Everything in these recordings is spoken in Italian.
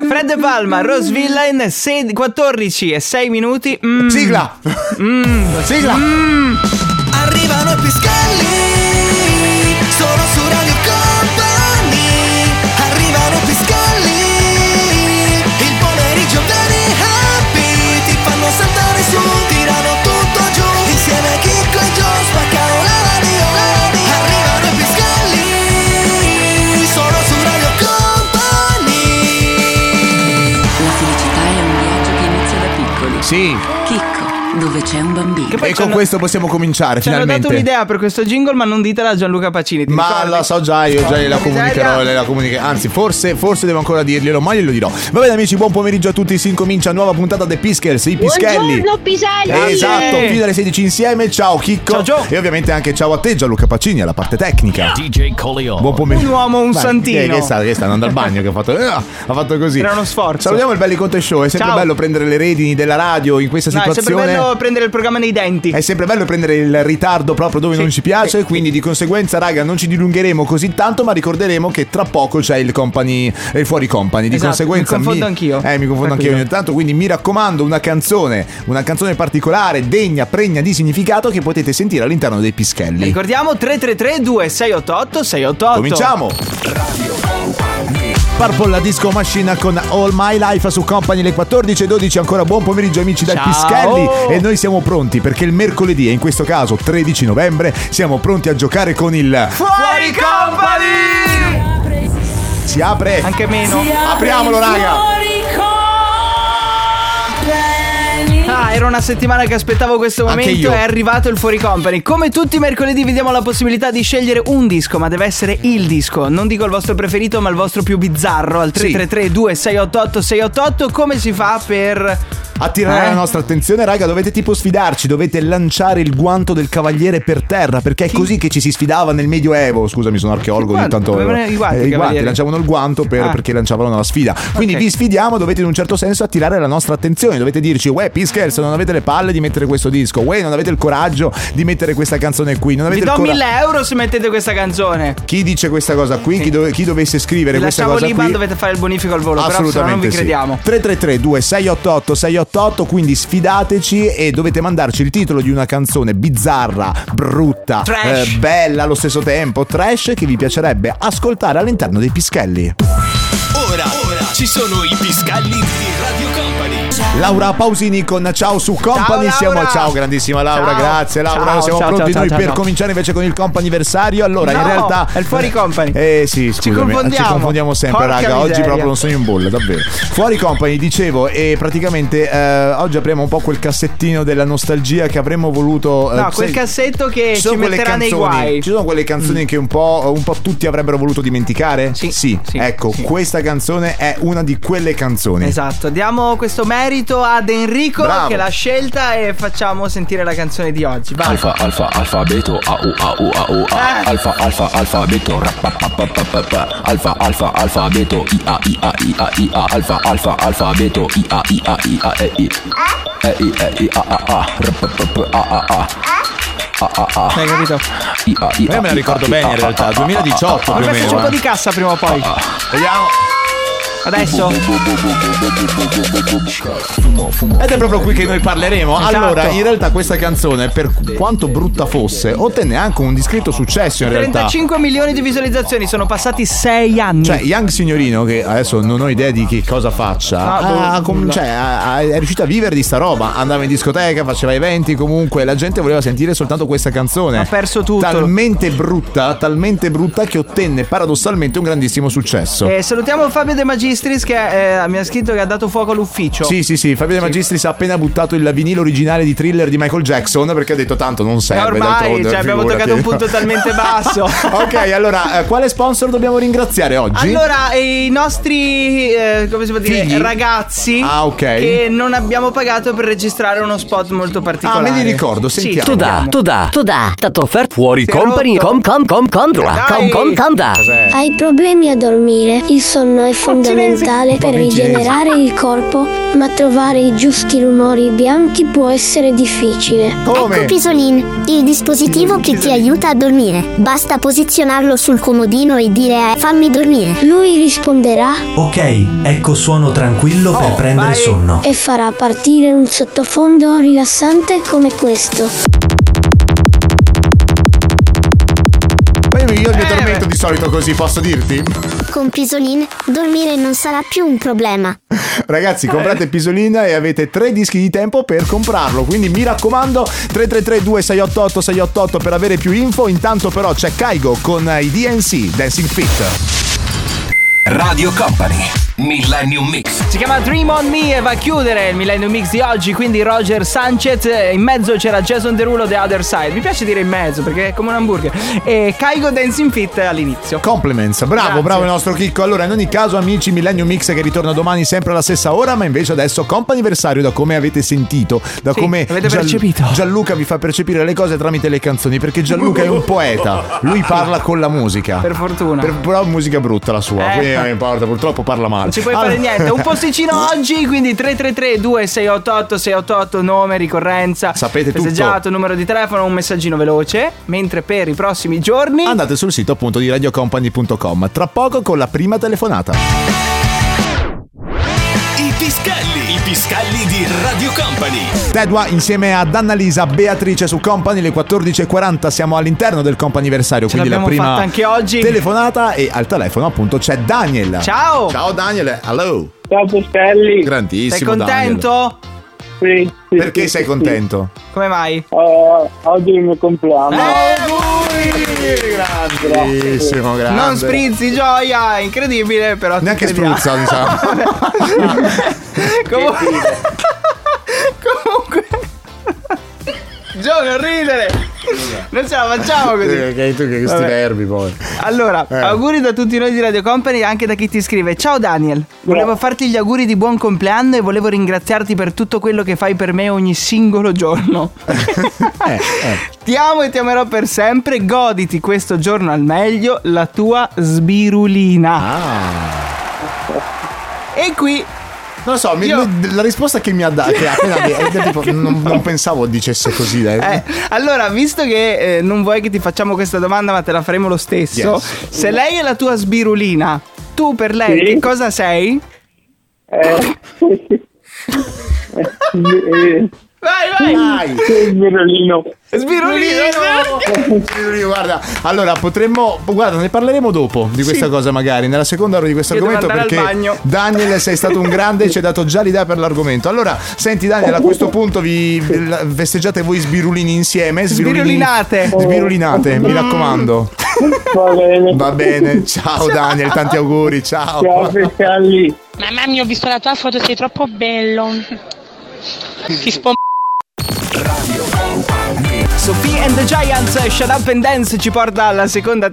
Fred De Palma, Rose Villain, 14 e 6 minuti. Sigla. Sigla. Arrivano i Piscalli, solo su Radio Company. Arrivano i Piscalli, il pomeriggio vieni happy, ti fanno saltare su, tirano tutto giù, insieme a Chicco e Gio spaccano la radio. Arrivano i Piscalli, solo su Radio Company. La felicità è un viaggio che inizia da piccoli. Sì. Chicco, dove c'è un bambino. E con questo possiamo cominciare Ci hanno finalmente. dato un'idea per questo jingle, ma non ditela a Gianluca Pacini. Ti Ma ricordi? la so già, io già gliela comunicherò, anzi forse devo ancora dirglielo, ma glielo dirò. Va bene amici, buon pomeriggio a tutti, si incomincia nuova puntata dei Piskers, i Pischelli. Buongiorno Piselli. Esatto, fino alle 16 insieme. Ciao Chicco. Ciao Gio. E ovviamente anche ciao a te Gianluca Pacini alla parte tecnica. DJ Colio. Buon pomeriggio. Un uomo, un santino. Che sta andando al bagno, che ha fatto così. Era uno sforzo. Salutiamo il Belli Conte Show, è sempre Ciao. bello prendere le redini della radio in questa No, è situazione. sempre bello prendere il programma nei denti. È sempre bello prendere il ritardo proprio dove non ci piace, quindi di conseguenza raga non ci dilungheremo così tanto, ma ricorderemo che tra poco c'è il company, il fuori company. Di Esatto, conseguenza mi confondo anch'io. Mi confondo anch'io ogni tanto, quindi mi raccomando una canzone particolare, degna, pregna di significato che potete sentire all'interno dei Pischelli. Ricordiamo 333-2688-688. Cominciamo. Purple, la Disco Machine con All My Life su Company, le 14:12. Ancora buon pomeriggio amici dai Ciao. Pischelli, e noi siamo pronti perché il mercoledì, e in questo caso 13 novembre, siamo pronti a giocare con il Fuori Company! Si apre. Anche meno. Apriamolo raga. Era una settimana che aspettavo questo Anche momento. io. È arrivato il Fuori Company. Come tutti i mercoledì vi diamo la possibilità di scegliere un disco, ma deve essere il disco. Non dico il vostro preferito, ma il vostro più bizzarro. Al 333-2688-688. Come si fa per attirare la nostra attenzione, raga? Dovete tipo sfidarci, dovete lanciare il guanto del cavaliere per terra, perché è così che ci si sfidava nel Medioevo. Scusami, sono archeologo, ogni tanto I guanti, lanciavano il guanto perché lanciavano la sfida. Quindi vi sfidiamo, dovete in un certo senso attirare la nostra attenzione, dovete dirci: uè Piskers, non avete le palle di mettere questo disco, uè non avete il coraggio di mettere questa canzone qui, non avete vi do il 1.000 euro se mettete questa canzone. Chi dice questa cosa qui? Chi dovesse scrivere Vi questa lasciamo cosa l'Iban, qui? dovete fare il bonifico al volo. Assolutamente però se no non vi crediamo. 333-2688-688. Quindi sfidateci e dovete mandarci il titolo di una canzone bizzarra, brutta, bella allo stesso tempo, trash, che vi piacerebbe ascoltare all'interno dei Pischelli. Ora ci sono i Piscalli di Radio Company. Laura Pausini con Ciao su Company. Ciao, Laura. Ciao grandissima Laura, Ciao. grazie Laura. Ciao, siamo ciao, pronti ciao, noi ciao, per ciao. cominciare invece con il comp'anniversario. Allora No, in realtà è il Fuori Company. Sì, scusami, ci confondiamo sempre. Porca raga, oggi miseria. proprio non sono in bolla, davvero. Fuori Company, dicevo, e praticamente oggi apriamo un po' quel cassettino della nostalgia che avremmo voluto. No, quel cassetto che ci metterà nei guai. Ci sono quelle canzoni che un po' tutti avrebbero voluto dimenticare? Sì. Ecco, questa canzone è una di quelle canzoni. Esatto, diamo questo merito ad Enrico. Bravo. Che l'ha scelta, e facciamo sentire la canzone di oggi. Vai. Alfa alfabeto alfa alfabeto alfa alfabeto ia alfa alfabeto ia Hai capito? Io me la ricordo bene in realtà, 2018 più o Dovrebbe meno. farci un po' di cassa prima o poi. Vediamo. Adesso Ed è proprio qui che noi parleremo. Esatto. Allora, in realtà questa canzone, per quanto brutta fosse, ottenne anche un discreto successo in realtà. 35 milioni di visualizzazioni, sono passati 6 anni. Cioè, Young Signorino, che adesso non ho idea di che cosa faccia, è riuscito a vivere di sta roba. Andava in discoteca, faceva eventi, comunque la gente voleva sentire soltanto questa canzone. Ha perso tutto. Talmente brutta che ottenne paradossalmente un grandissimo successo. Salutiamo Fabio De Magistris che mi ha scritto che ha dato fuoco all'ufficio. Sì, Fabio De Magistris ha appena buttato il vinile originale di Thriller di Michael Jackson, perché ha detto tanto non serve. Ormai abbiamo figurati. toccato un punto talmente basso. Ok, allora quale sponsor dobbiamo ringraziare oggi? Allora, i nostri come si può dire, Figli? ragazzi ok, che non abbiamo pagato per registrare uno spot molto particolare. me li ricordo, sentiamo. Sì, Tu da, t'ho offerto fuori Si è company, rotto. com da. Dai. Cos'è? Hai problemi a dormire? Il sonno è fondamentale. fondamentale per rigenerare il corpo, ma trovare i giusti rumori bianchi può essere difficile. Come? Ecco Pisolin, il dispositivo che ti aiuta a dormire. Basta posizionarlo sul comodino e dire fammi dormire. Lui risponderà Ok, ecco suono tranquillo per prendere sonno. e farà partire un sottofondo rilassante come questo. Io mi addormento di solito così, posso dirti? Con Pisolin, dormire non sarà più un problema. Ragazzi, comprate Pisolin e avete 3 dischi di tempo per comprarlo. Quindi mi raccomando, 333-2688-688 per avere più info. Intanto però c'è Kaigo con i DNC, Dancing Fit. Radio Company, Millennium Mix. Si chiama Dream on Me e va a chiudere il Millennium Mix di oggi. Quindi Roger Sanchez, in mezzo c'era Jason Derulo The Other Side. Mi piace dire in mezzo perché è come un hamburger. E Kaigo Dancing Fit all'inizio. Compliments, bravo, Grazie. bravo il nostro Chicco. Allora, in ogni caso, amici, Millennium Mix che ritorna domani sempre alla stessa ora, ma invece adesso comp'anniversario, da come avete sentito, da Sì, come avete percepito. Gianluca vi fa percepire le cose tramite le canzoni, perché Gianluca è un poeta. Lui parla con la musica. Per fortuna. Però musica brutta la sua, quindi non importa, purtroppo parla male. Non ci puoi fare niente. Un posticino oggi, quindi 333-2688-688, nome, ricorrenza, Sapete tutto. festeggiato, numero di telefono, un messaggino veloce. Mentre per i prossimi giorni Andate sul sito appunto di radiocompany.com. Tra poco con la prima telefonata. I Piscalli di Radio Company. Tedua insieme ad Annalisa Beatrice su Company, le 14.40. Siamo all'interno del comp'anniversario, ce quindi la l'abbiamo prima fatta anche oggi. telefonata, e al telefono appunto c'è Daniel. Ciao. Ciao Daniel, hello. Ciao Piscalli. Grandissimo. Sei contento? Sì, Perché sei contento? Come mai? Oggi è il mio compleanno. Grandissimo, grande. Non sprizzi gioia, incredibile, però ti Neanche crediamo. spruzza, diciamo. Comunque Gio, non ridere. Non ce la facciamo così. Ok, tu che questi Vabbè. nervi poi. Allora, auguri da tutti noi di Radio Company, anche da chi ti scrive. Ciao Daniel, volevo farti gli auguri di buon compleanno e volevo ringraziarti per tutto quello che fai per me ogni singolo giorno. Ti amo e ti amerò per sempre. Goditi questo giorno al meglio, la tua sbirulina. E qui Non lo so, la risposta che mi ha dato, che ha appena detto, tipo, non pensavo dicesse così. allora, visto che non vuoi che ti facciamo questa domanda, ma te la faremo lo stesso. Yes. Se lei è la tua sbirulina, tu per lei Sì. che cosa sei? Vai. Sbirulino. Sbirulino, guarda. Allora, guarda, ne parleremo dopo di questa cosa, magari nella seconda ora di questo Io devo argomento, andare al perché bagno. Daniel sei stato un grande e ci hai dato già l'idea per l'argomento. Allora, senti Daniel, a questo punto vi festeggiate voi sbirulini insieme. Sbirulinate. Sbirulinate, mi raccomando. Va bene. Va bene, ciao Daniel, tanti auguri, ciao. Ciao Piscalli. Mamma mia, ho visto la tua foto, sei troppo bello. Ti Sophie and the Giants, Shut Up and Dance ci porta alla seconda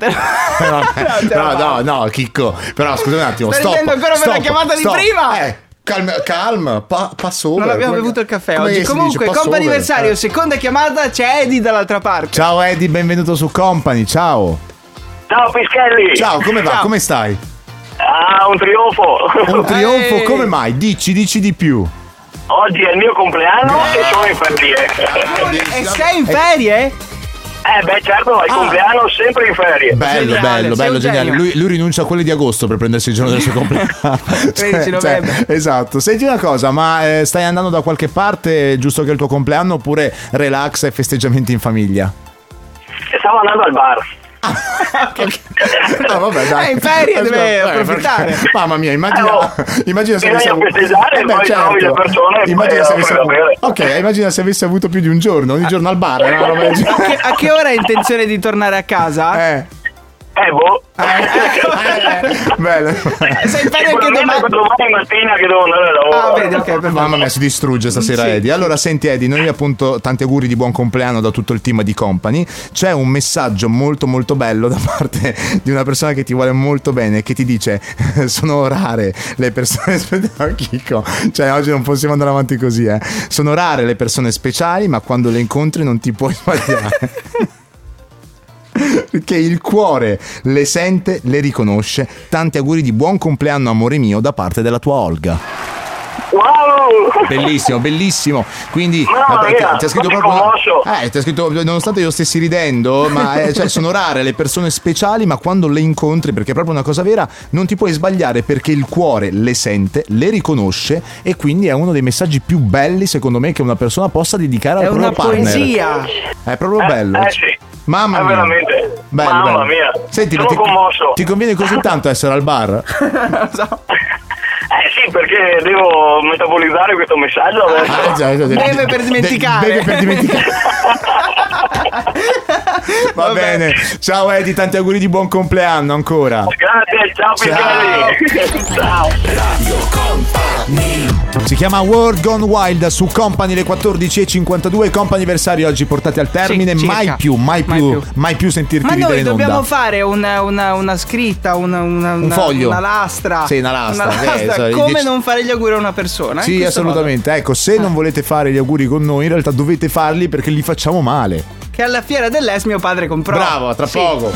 No, Chicco. Però scusa un attimo, Stai stop. ridendo ancora per la chiamata di prima? Calma, passo over. Non abbiamo bevuto il caffè Come oggi. si Comunque, dice? Pass comp'anniversario, over. seconda chiamata, c'è Eddie dall'altra parte. Ciao Eddie, benvenuto su Company, ciao. Ciao Piscalli. Ciao, come va? Ciao. Come stai? Un trionfo. Un trionfo, come mai? Dici di più. Oggi è il mio compleanno e sono in ferie. E sei in ferie? Certo, il compleanno sempre in ferie. Bello, geniale. Lui rinuncia a quelli di agosto per prendersi il giorno del suo compleanno. 13 novembre. Esatto. Senti una cosa, ma stai andando da qualche parte, giusto che è il tuo compleanno, oppure relax e festeggiamenti in famiglia? Stavo andando al bar. No, vabbè, dai. È in ferie, deve approfittare. Mamma mia, immagina se bisogna festeggiare e poi trovi le persone e immagina poi se avesse offri da bere. Ok, immagina se avesse avuto più di un giorno, ogni giorno al bar. Una roba del genere. A che ora hai intenzione di tornare a casa? Bello. Sei in ferie anche domani mattina che devo andare al lavoro. Vedi, ok, perfetto. Mamma mia, si distrugge stasera Sì. Eddie. Allora senti Eddie, noi appunto tanti auguri di buon compleanno da tutto il team di Company. C'è un messaggio molto molto bello da parte di una persona che ti vuole molto bene, che ti dice: sono rare le persone aspetta, Chico, cioè oggi non possiamo andare avanti così, sono rare le persone speciali, ma quando le incontri non ti puoi sbagliare. che il cuore le sente, le riconosce. Tanti auguri di buon compleanno, amore mio, da parte della tua Olga. Wow! Bellissimo, bellissimo. Quindi Mamma mia, ti ha scritto sono proprio. commosso. Ti ha scritto, nonostante io stessi ridendo, ma cioè, sono rare le persone speciali, ma quando le incontri, perché è proprio una cosa vera, non ti puoi sbagliare perché il cuore le sente, le riconosce e quindi è uno dei messaggi più belli, secondo me, che una persona possa dedicare al proprio partner. È una poesia. È proprio bello. Sì. Mamma mia. Veramente. Bello, Mamma bello. mia. Senti, sono commosso. ti conviene così tanto essere al bar? Sì, perché devo metabolizzare questo messaggio adesso. Beve per dimenticare. Beve per dimenticare. Va bene. Ciao Eddie, tanti auguri di buon compleanno ancora. Grazie, ciao Piscali. Ciao. Radio Company. Si chiama World Gone Wild su Company, le 14:52. Comp'anniversari oggi portati al termine. Sì, mai più sentirti Ma ridere noi in dobbiamo onda. fare una scritta, un foglio, una lastra. Sì, una lastra. Come non fare gli auguri a una persona? Sì, assolutamente. Ecco, se non volete fare gli auguri con noi, in realtà dovete farli perché li facciamo male. Che alla fiera dell'ES mio padre comprò. Bravo, tra poco.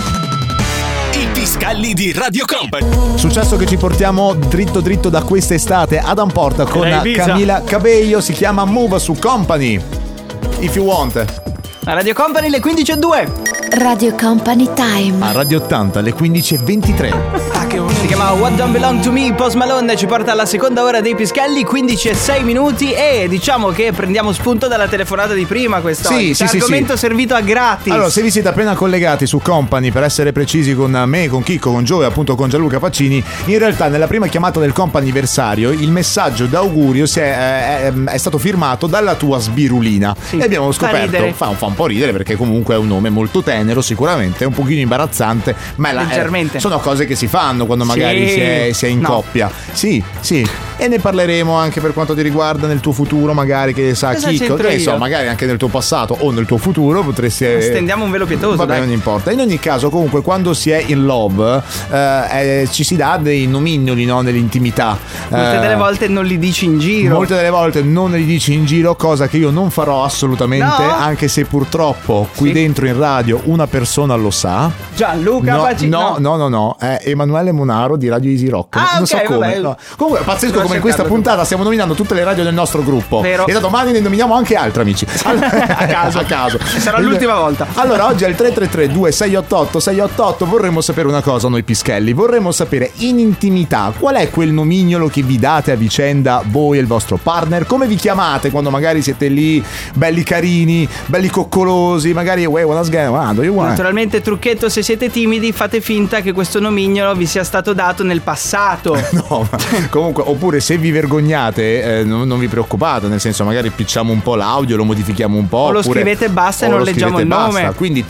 I Piscalli di Radio Company. Successo che ci portiamo dritto da quest'estate. Adam Porta con Camila Cabello, si chiama Move su Company. If you want. A Radio Company le 15:02. Radio Company Time. A Radio 80 le 15:23. Si chiama What Don't Belong to Me. Post Malone ci porta alla seconda ora dei Piscalli, 15:06 e diciamo che prendiamo spunto dalla telefonata di prima quest'oggi. Sì, argomento servito a gratis. Allora, se vi siete appena collegati su Company, per essere precisi, con me, con Chicco, con Gio e appunto con Gianluca Faccini, in realtà nella prima chiamata del comp'anniversario il messaggio d'augurio è stato firmato dalla tua sbirulina. E abbiamo scoperto, fa un po' ridere perché comunque è un nome molto tenero, sicuramente è un pochino imbarazzante, ma leggermente. Sono cose che si fanno quando magari si è in coppia. Sì. E ne parleremo anche per quanto ti riguarda nel tuo futuro, magari, che sa Chicco, che so, magari anche nel tuo passato o nel tuo futuro potresti. Stendiamo un velo pietoso. Vabbè, non importa. In ogni caso, comunque, quando si è in love, ci si dà dei nomignoli, no, nell'intimità. Molte delle volte non li dici in giro. Molte delle volte non li dici in giro, cosa che io non farò assolutamente, anche se purtroppo qui dentro in radio una persona lo sa. Gianluca Faccini. No, è Emanuele Monaro di Radio Easy Rock. Non so come. No. Comunque, pazzesco come in questa puntata stiamo nominando tutte le radio del nostro gruppo. Vero. E da domani ne nominiamo anche altre, amici. A caso. Sarà l'ultima volta. Allora, oggi al 333-2688-688 vorremmo sapere una cosa, noi Pischelli. Vorremmo sapere in intimità qual è quel nomignolo che vi date a vicenda voi e il vostro partner. Come vi chiamate quando magari siete lì, belli carini, belli coccolosi, magari Naturalmente, trucchetto, se siete timidi fate finta che questo nomignolo vi sia stato dato nel passato. No, ma comunque, oppure se vi vergognate, non vi preoccupate, nel senso magari picciamo un po' l'audio, lo modifichiamo un po', o lo scrivete basta e non leggiamo il nome. Quindi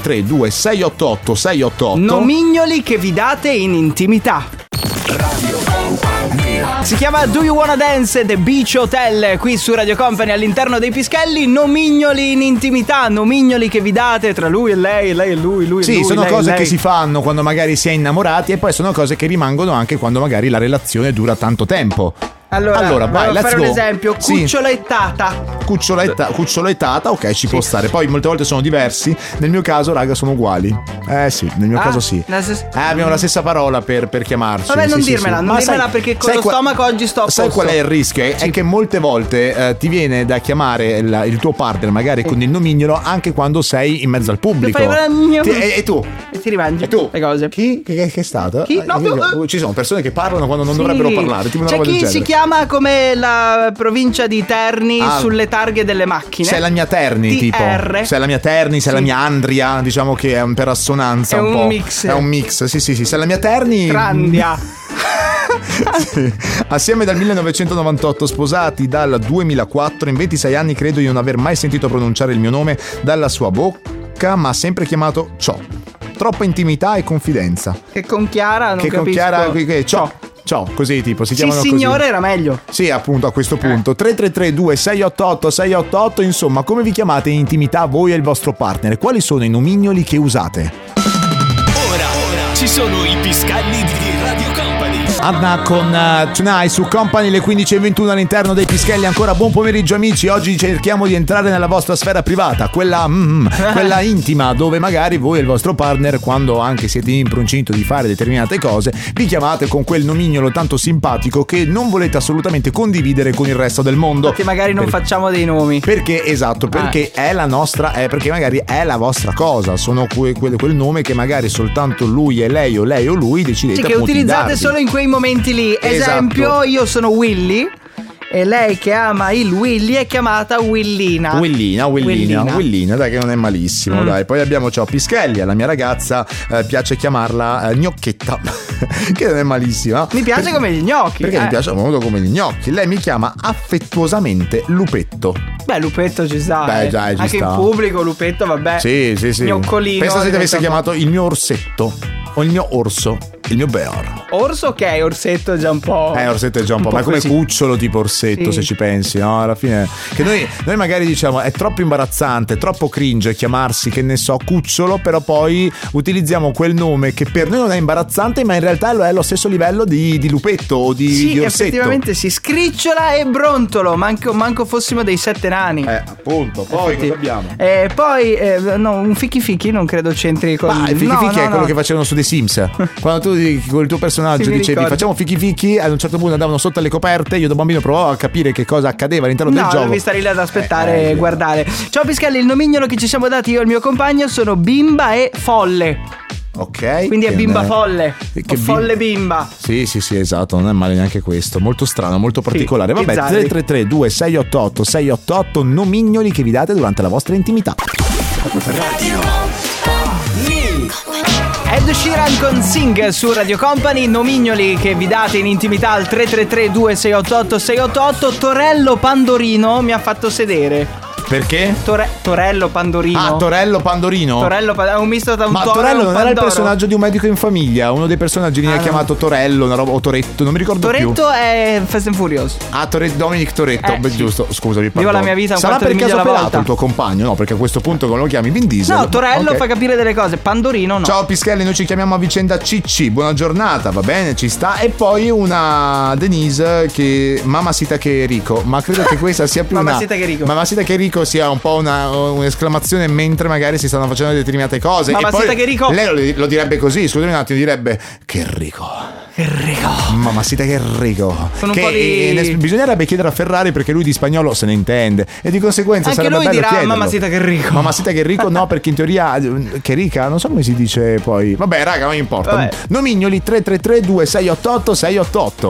333-2688-688. Nomignoli che vi date in intimità. Radio Company. Si chiama Do You Wanna Dance The Beach Hotel qui su Radio Company all'interno dei Pischelli. Nomignoli in intimità, nomignoli che vi date tra lui e lei e lui. Sì, lui, sono lei, cose lei. che si fanno quando magari si è innamorati e poi sono cose che rimangono anche quando magari la relazione dura tanto tempo. Allora vai, let's fare go. un esempio, cucciolettata. Cucciolettata, ok, ci può stare. Poi molte volte sono diversi. Nel mio caso, raga, sono uguali. Sì, nel mio caso sì. Abbiamo la stessa parola per chiamarci. Vabbè, non sì, dirmela, sì. non dirmela perché con lo stomaco oggi sto a Sai posto. qual è il rischio? È che molte volte ti viene da chiamare il tuo partner magari con il nomignolo anche quando sei in mezzo al pubblico. E tu? E ti rimangi. E tu? Le cose. Chi? Che è stato? Chi? No, ci sono persone che parlano quando non dovrebbero parlare. Tipo una C'è roba del chi si genere. chiama come la provincia di Terni sulle targhe delle macchine. Sei la mia Terni, tipo. Sei la mia Terni, sei la mia Andria. Diciamo che è per assonanza un po'. Mix. È un mix, sì. Sei la mia Terni. Trandia. Sì. Assieme dal 1998, sposati dal 2004. In 26 anni credo di non aver mai sentito pronunciare il mio nome dalla sua bocca, ma sempre chiamato Ciò. Troppa intimità e confidenza. Che con Chiara non capisco. Con Chiara Ciò. Ciao, così tipo si chiamano così. Sì, signore, era meglio. Sì, appunto, a questo punto 333-2688-688. Insomma, come vi chiamate in intimità voi e il vostro partner? Quali sono i nomignoli che usate? Ora ci sono i Piscalli di Radio Company. Anna con Tonight su Company, le 15:21 all'interno dei Pischelli. Ancora buon pomeriggio amici. Oggi cerchiamo di entrare nella vostra sfera privata, quella intima, dove magari voi e il vostro partner, quando anche siete in procinto di fare determinate cose, vi chiamate con quel nomignolo tanto simpatico che non volete assolutamente condividere con il resto del mondo. Perché magari non facciamo dei nomi. Perché perché è la nostra, perché magari è la vostra cosa. Sono quel nome che magari soltanto lui e lei o lui decidete che utilizzate solo in quei momenti lì. Esempio, io sono Willy e lei che ama il Willy è chiamata Willina. Willina, dai, che non è malissimo, dai. Poi abbiamo Pischelli, alla mia ragazza piace chiamarla Gnocchetta, che non è malissima. Mi piace come gli gnocchi. Perché mi piace molto come gli gnocchi. Lei mi chiama affettuosamente Lupetto. Beh, Lupetto ci sta. Beh, già, ci anche sta. In pubblico Lupetto, vabbè. Sì. Gnoccolino. Pensa se ti avesse chiamato il mio orsetto o il mio orso, il mio bear. Orso ok, orsetto è già un po'. Orsetto è già un po', ma è come così. cucciolo tipo orsetto, se ci pensi, no? Alla fine che noi magari diciamo è troppo imbarazzante, troppo cringe chiamarsi, che ne so, cucciolo, però poi utilizziamo quel nome che per noi non è imbarazzante, ma in realtà è lo stesso livello di lupetto o di orsetto. Effettivamente si scricciola e brontolo, manco fossimo dei 7 nani. Appunto. Poi cosa abbiamo? No, un fichi non credo c'entri con il fichi è quello che facevano su The Sims. Quando tu con il tuo personaggio dicevi facciamo fichi, ad un certo punto andavano sotto alle coperte, io da bambino provavo a capire che cosa accadeva all'interno del gioco. Devi stare lì ad aspettare e guardare. Ciao Pischelli, il nomignolo che ci siamo dati io e il mio compagno sono Bimba e Folle. Ok. Quindi è Bimba Folle. Folle Bimba. Sì, esatto, non è male neanche questo. Molto strano, molto particolare. Vabbè, 333-2688-688, nomignoli che vi date durante la vostra intimità. Ed Sheeran con Sing su Radio Company, nomignoli che vi date in intimità al 333-2688-688. Torello Pandorino mi ha fatto sedere. Perché? Torello Pandorino. Ah, Torello Pandorino. È un misto tra un Ma toro Torello e un non pandoro. era il personaggio di Un medico in famiglia. Uno dei personaggi viene chiamato Torello, una roba, o Toretto, non mi ricordo più. Toretto è Fast and Furious. Dominic Toretto, sì. Giusto, scusami. Vivo la mia vita un sarà quarto per di miglia caso alla pelato volta. il tuo compagno? No, perché a questo punto come lo chiami Vin Diesel. No, Torello Okay. fa capire delle cose, Pandorino no. Ciao Pischelli, noi ci chiamiamo a vicenda Cicci. Buona giornata, va bene, ci sta. E poi una Denise che Mamacita che Rico. Ma credo che questa sia più Mamacita che Rico. Mamacita che Rico sia un po' un'esclamazione mentre magari si stanno facendo determinate cose. Mamacita e poi che Rico. lei lo direbbe così, scusami un attimo, direbbe che Rico. Mamacita che Rico. Sono un po' di... Bisognerebbe chiedere a Ferrari perché lui di spagnolo se ne intende e di conseguenza anche sarebbe lui bello dirà chiederlo. Mamacita che Rico. Mamacita che Rico no, perché in teoria che rica, non so come si dice poi. Vabbè raga, non importa. Vabbè. Nomignoli 333-2688-688.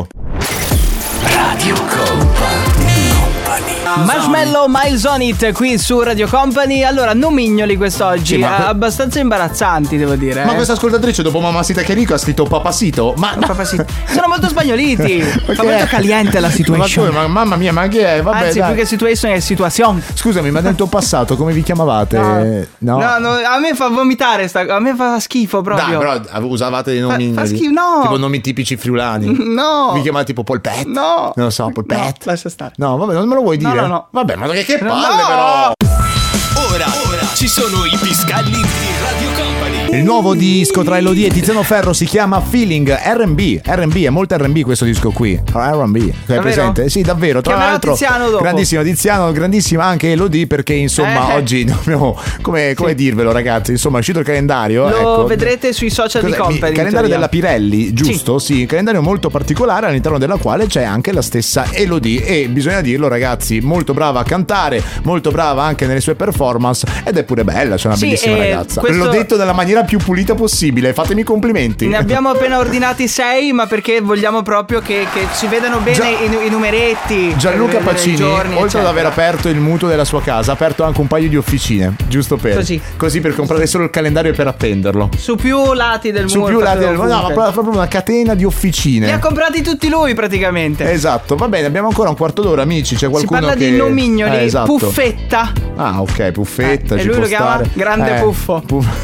Radio Company. Marshmallow Miles on It qui su Radio Company. Allora, nomignoli quest'oggi Sì, ma abbastanza imbarazzanti, devo dire. Ma questa ascoltatrice dopo Mamacita che Rico ha scritto Papasito. Ma Papasito. Sono molto spagnoliti. Fa molto caliente la situation. Ma mamma mia, ma che è? Vabbè, anzi, dai. più che situation è situazione. Scusami, ma nel tuo passato come vi chiamavate? No, a me fa vomitare a me fa schifo proprio. Dai, però usavate dei nomi fa schifo, no. tipo nomi tipici friulani. No. Vi chiamate tipo Polpet? No. Non lo so, Polpet. No, lascia stare. No, vabbè, non me lo vuoi dire? No. Vabbè, ma che palle però. Ora ci sono i Pischelli di Radio Company. Il nuovo disco tra Elodie e Tiziano Ferro si chiama Feeling R&B, è molto R&B questo disco qui. R&B, hai presente? Sì, davvero. Tra Chiamerò l'altro Tiziano dopo. grandissimo Tiziano, grandissima anche Elodie, perché insomma oggi dobbiamo come dirvelo ragazzi, insomma è uscito il calendario. Lo vedrete sui social di Company. Il calendario della Pirelli, giusto? Sì, un calendario molto particolare all'interno della quale c'è anche la stessa Elodie e bisogna dirlo ragazzi, molto brava a cantare, molto brava anche nelle sue performance ed è pure bella, c'è una bellissima ragazza. L'ho detto nella maniera più pulita possibile, fatemi complimenti. Ne abbiamo appena ordinati 6, ma perché vogliamo proprio che si vedano bene i numeretti. Gianluca Pacini, oltre ad aver aperto il mutuo della sua casa, ha aperto anche un paio di officine, giusto per così per comprare solo il calendario e per appenderlo. Su più lati del muro. Su più lati del muro, no, ma proprio una catena di officine. Li ha comprati tutti lui praticamente. Esatto, va bene, abbiamo ancora un quarto d'ora, amici. C'è qualcuno si parla che di nomignoli, esatto. Puffetta. Ah, ok, Puffetta. E ci lui può lo chiama stare. Grande Puffo.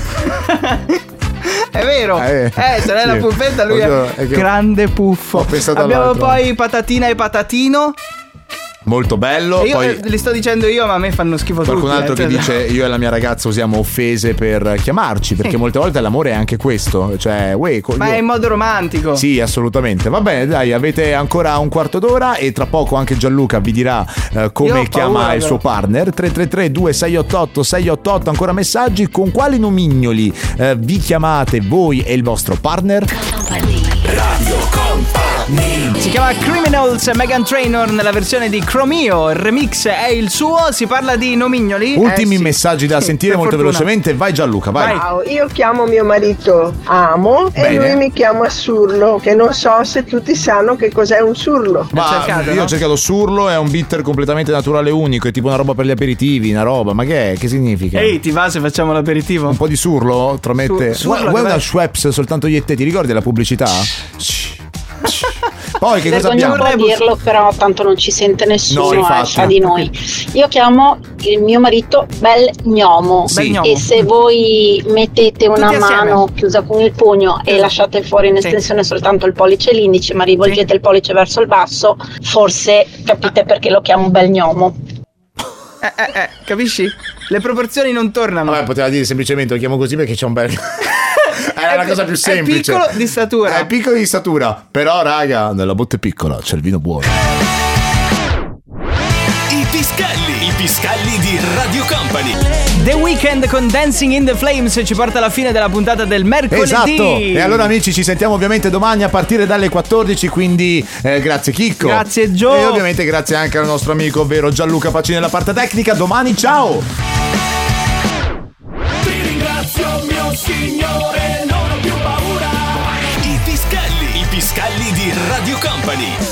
È vero, se lei è la Puffetta, lui è Grande Puffo. Ho pensato abbiamo all'altro. poi Patatina e Patatino. Molto bello. Io Poi li sto dicendo io, ma a me fanno schifo tutti. qualcun altro che dice: io e la mia ragazza usiamo offese per chiamarci, perché molte volte l'amore è anche questo, cioè ma è in modo romantico. Sì, assolutamente. Va bene, dai, avete ancora un quarto d'ora e tra poco anche Gianluca vi dirà come chiama il suo partner. 333 2688 688. Ancora messaggi. Con quali nomignoli vi chiamate voi e il vostro partner? Radio Company. Si chiama Criminals, Meghan Trainor nella versione di Chromio. Il remix è il suo. Si parla di nomignoli. Ultimi sì. messaggi da sentire molto velocemente. Vai Gianluca, vai. Ciao, io chiamo mio marito Amo. Bene. E lui mi chiama Surlo, che non so se tutti sanno che cos'è un surlo. Ma io ho cercato Surlo, è un bitter completamente naturale unico, è tipo una roba per gli aperitivi, una roba, ma che è? Che significa? Ehi, ti va se facciamo l'aperitivo? Un po' di Surlo? Tromette. Vuoi una Schweppes soltanto io e te? Ti ricordi la pubblicità? Poi che cosa abbiamo? Vorrei dirlo, però tanto non ci sente nessuno fra di noi. Io chiamo il mio marito Bel Gnomo, sì. E se voi mettete una mano chiusa con il pugno e lasciate fuori in estensione soltanto il pollice e l'indice, ma rivolgete il pollice verso il basso, forse capite perché lo chiamo Bel Gnomo. Capisci? Le proporzioni non tornano. Vabbè, poteva dire semplicemente lo chiamo così perché c'è un bel... È la cosa più semplice. È piccolo di statura. È piccolo di statura. Però, raga, nella botte piccola c'è il vino buono. I piscalli di Radio Company. The Weeknd con Dancing in the Flames ci porta alla fine della puntata del mercoledì. Esatto. E allora amici, ci sentiamo ovviamente domani a partire dalle 14. Quindi grazie Chicco. Grazie Gio. E ovviamente grazie anche al nostro amico, ovvero Gianluca Pacini nella parte tecnica. Domani ciao. Ti ringrazio mio Signore, non ho più paura. I piscalli di Radio Company.